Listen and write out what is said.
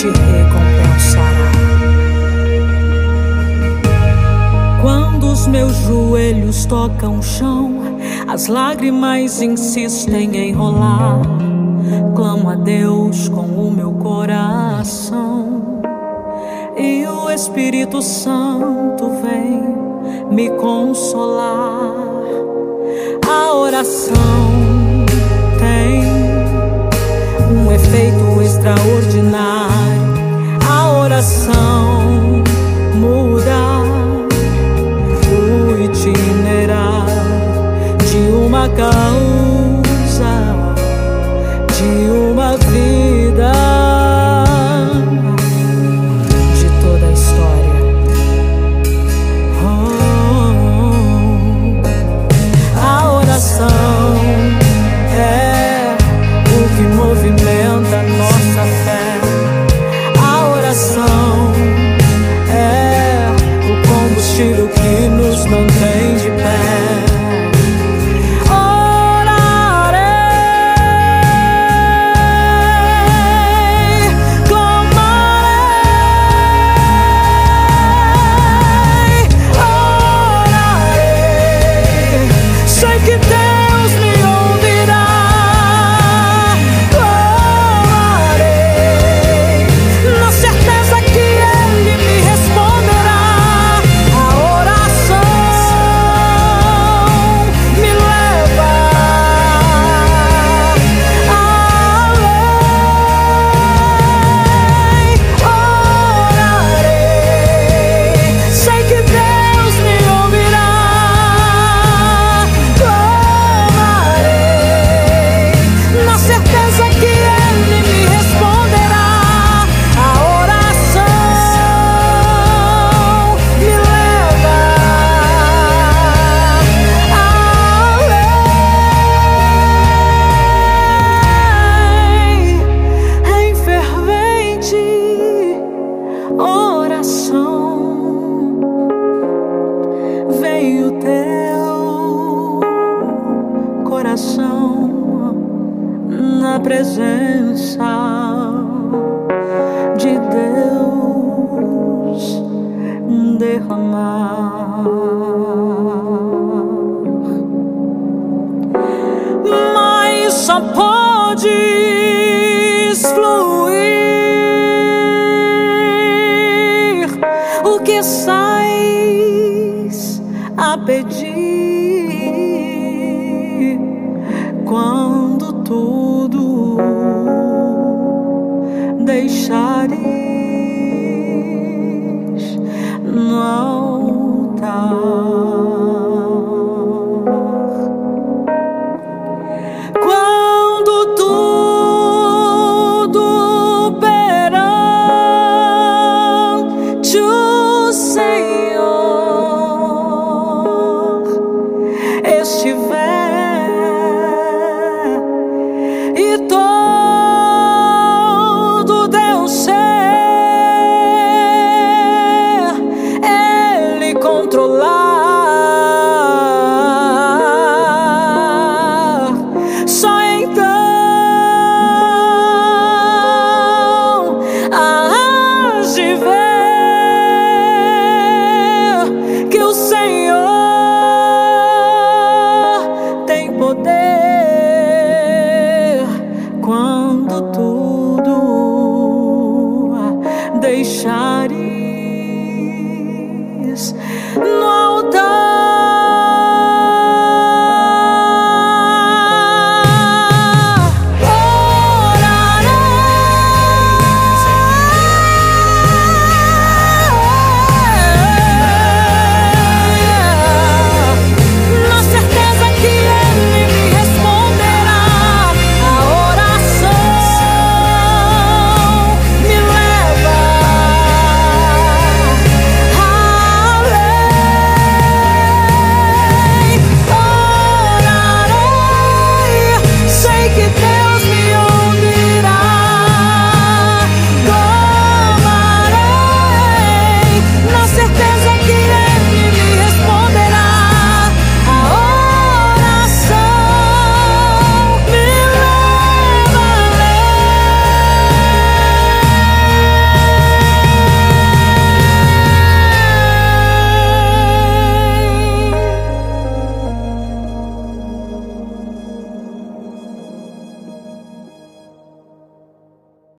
te recompensará. Quando os meus joelhos tocam o chão, as lágrimas insistem em rolar. Clamo a Deus com o meu coração, e o Espírito Santo vem me consolar. A oração tem um efeito extraordinário. A oração muda o itinerário de uma causa, de uma vida, de toda a história. A oração é o que movimenta nossa fé. A oração é o combustível que nos mantém de pé. Vem o teu coração na presença de Deus derramar, mas só podes fluir o que sais a pedir quando tudo deixares no altar. Quando tudo perante o Senhor